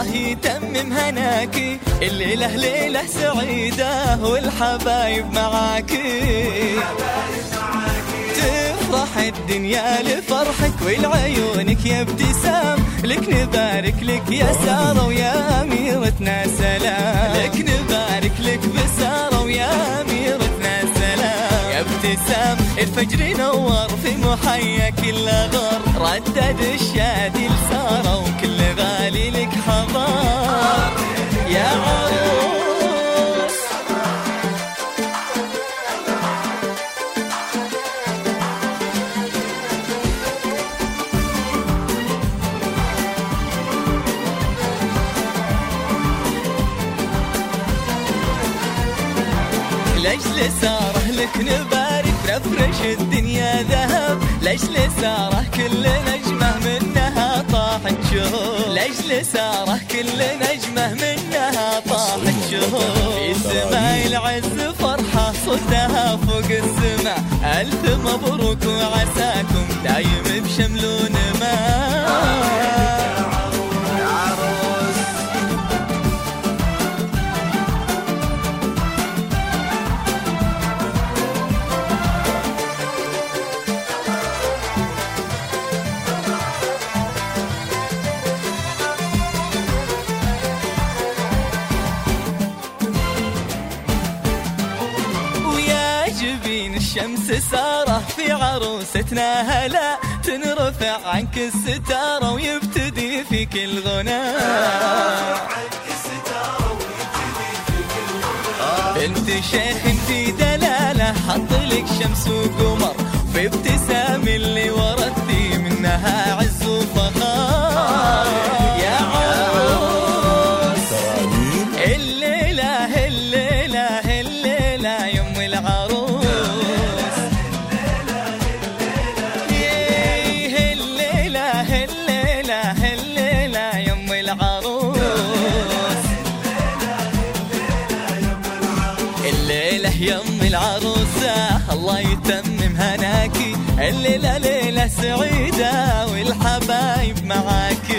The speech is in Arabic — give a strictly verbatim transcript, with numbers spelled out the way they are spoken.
الله يتمم هناكي، الليلة ليلة سعيدة والحبايب معاكي، تفرح الدنيا لفرحك ولعيونك يا ابتسام، لك نبارك لك يا سارة ويا أميرتنا سلام، لك نبارك لك بسارة ويا أميرتنا سلام، يا ابتسام الفجر نور في محيا كل غار، ردد الشادي لسارة وكل غالي لك حضار يا عروس. لأجل ساره لك نبارك نفرش الدنيا ذهب، لأجل ساره كل نجمة منها طاحت شهور، لأجل ساره كل نجمة منها طاحت شهور، في سماء العز فرحة صوتها فوق السماء، ألف مبروك وعساكم دايم بشمل ونما. جبين الشمس سارة في عروستنا هلا، تنرفع عنك الستارة ويبتدي فيك الغناء، بنت شيخ في دلالة حط لك شمس وقمر، في ابتسام اللي ورثتي منها عز وفخار يا عروس. الليلة الليلة الليلة يوم العروس، الليلة يوم العروسة الله يتمم هناكي، الليلة ليلة سعيدة والحبايب معاكي.